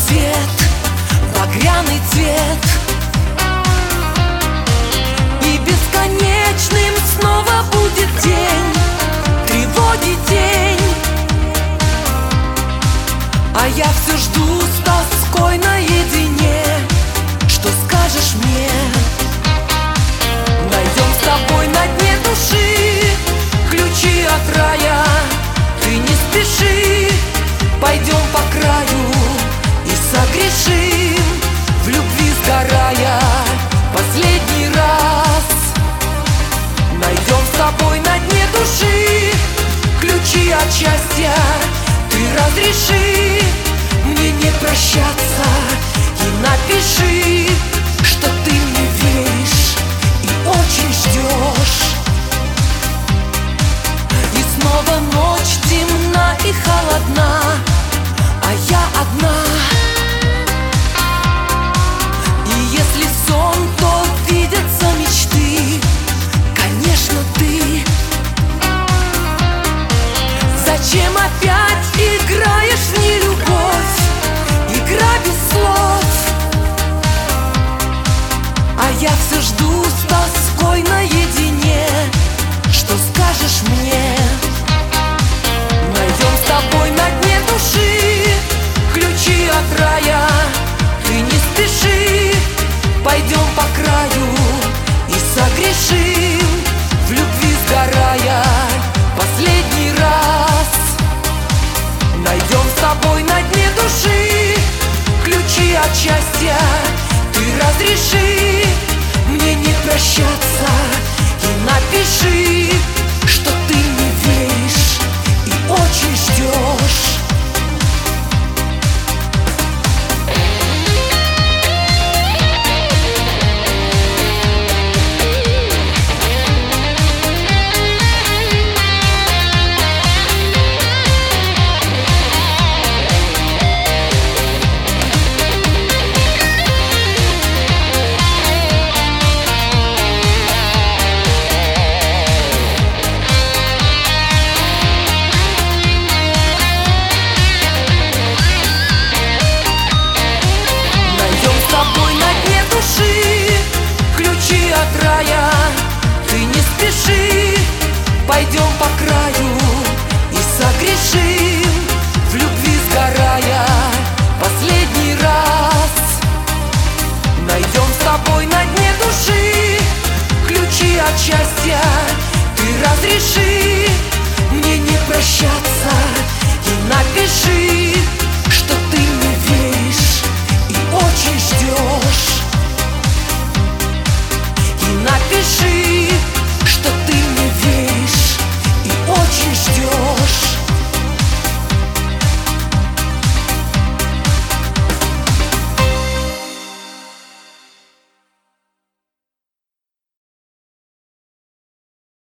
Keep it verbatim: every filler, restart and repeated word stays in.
свет, багряный цвет, и бесконечным снова будет день, тревоги день. А я все жду с тоской наедине. Что скажешь мне? Найдем с тобой на дне души ключи от рая. Ты не спеши, пойдем по краю и согрешим, в любви сгорая последний раз. Найдем с тобой на дне души ключи от счастья. Ты разреши мне не прощаться и напиши, что ты мне веришь и очень ждешь. И снова ночь темна и холодна, а я одна. И если сон, то видятся мечты, конечно, ты. Зачем опять играешь в нелюбовь? Игра без слов. А я все жду с тоской наедине. Что скажешь мне? Найдем с тобой на дне души ключи от рая. Ты не спеши, пойдем по краю и согрешим, в любви сгорая последний раз. Найдем с тобой на дне души ключи от счастья. Ты разреши мне не прощаться и напиши, что ты мне веришь и очень ждешь. Ключи от рая. Ты не спеши, пойдем по краю и согрешим, в любви сгорая последний раз. Найдем с тобой на дне души ключи от счастья. Ты разреши мне не прощаться и напиши,